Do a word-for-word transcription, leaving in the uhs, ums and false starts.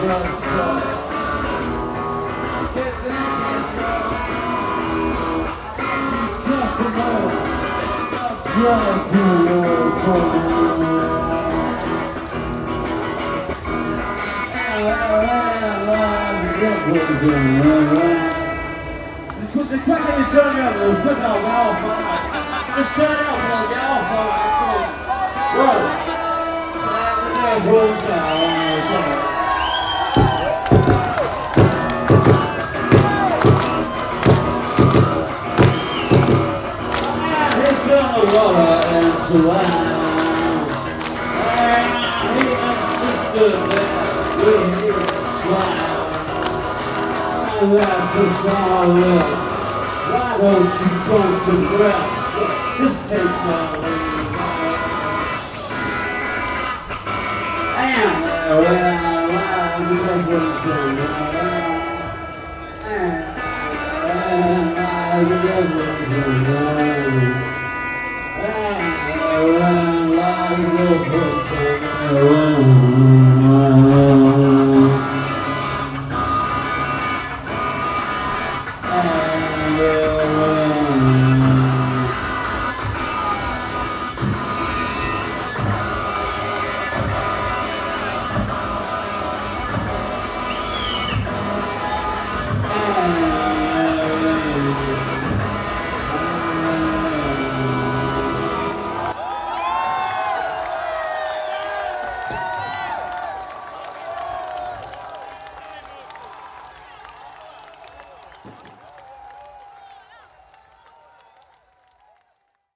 Put the crack in your turn up, we'll put our mouth on it. Just turn up, we'll get off on it. Whoa. And the rules now. It's on the water and surround. And he insisted that we need a slide. And that's a solid. Why don't you go to rest? Just take my leave. And around, around, we don't want to and around, we don't want to and around, we don't want to